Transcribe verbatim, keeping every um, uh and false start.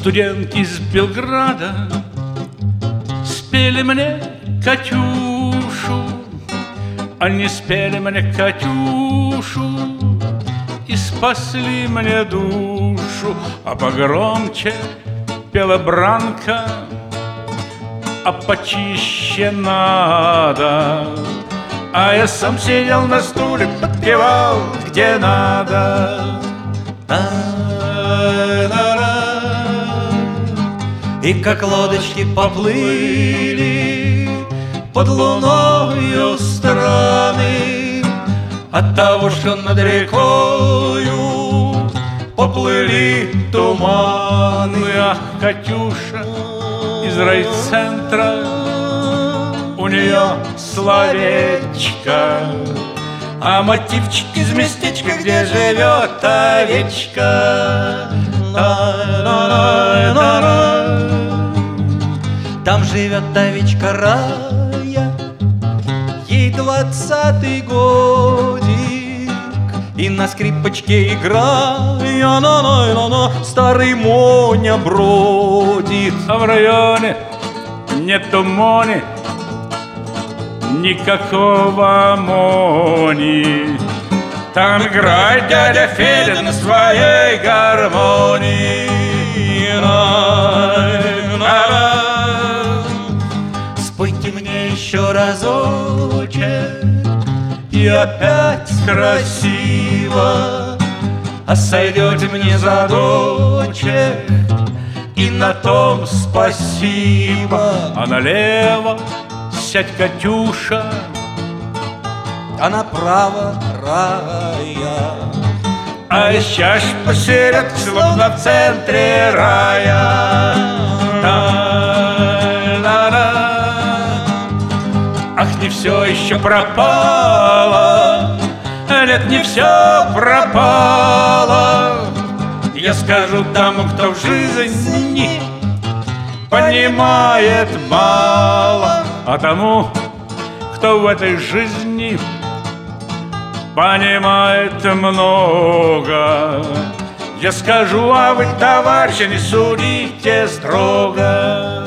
Студентки из Белграда спели мне Катюшу. Они спели мне Катюшу и спасли мне душу. А погромче пела Бранка, а почище надо. А я сам сидел на стуле, подпевал где надо. И как лодочки поплыли под луною страны, от того, что над рекою поплыли туманы. Ах, Катюша из райцентра, у нее словечко, а мотивчик из местечка, где живет овечка. Там живет овечка Рая, ей двадцатый годик, и на скрипочке играя, на-на-на-на, старый Моня бродит. А в районе нету Мони, никакого Мони. Там играет дядя Федя на своей гармонии. Спойте мне еще разочек, и опять красиво, а сойдете мне за дочек, и на том спасибо. А налево сядь, Катюша, а направо Рая, а сейчас посередке, словно в центре рая. Та-да-да. Ах, не все еще пропало, нет, не все пропало. Я скажу тому, кто в жизни понимает мало, а тому, кто в этой жизни понимает много, я скажу, а вы, товарищи, не судите строго.